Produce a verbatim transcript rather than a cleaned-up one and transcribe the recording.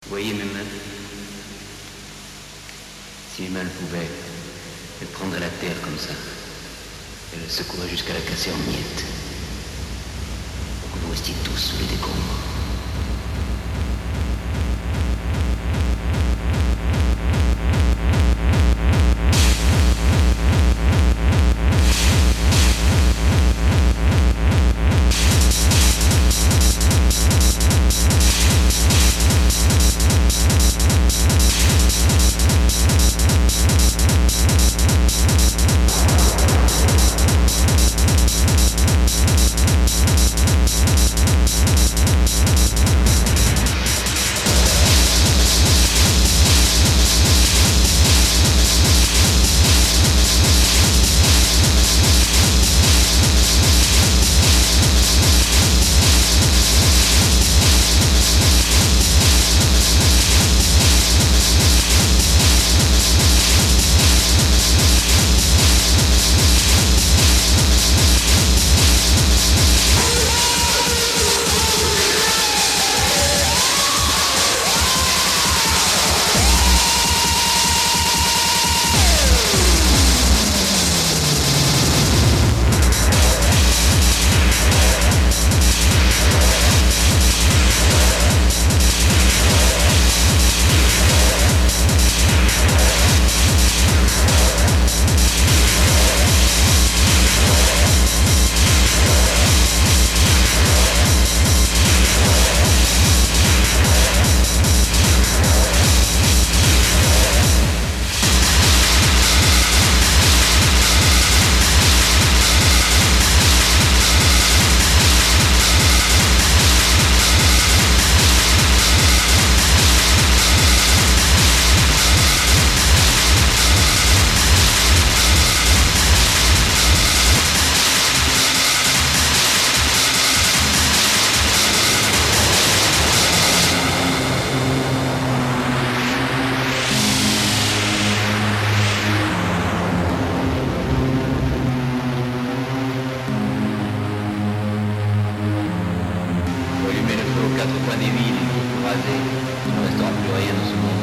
Voyez mes mains. Si mes mains le pouvaient, elles prendraient la terre comme ça. Elles la secoueraient jusqu'à la casser en miettes. Pour que vous restiez tous sous les décombres. Quatre coins des villes, rasés, il ne restera plus rien dans ce monde.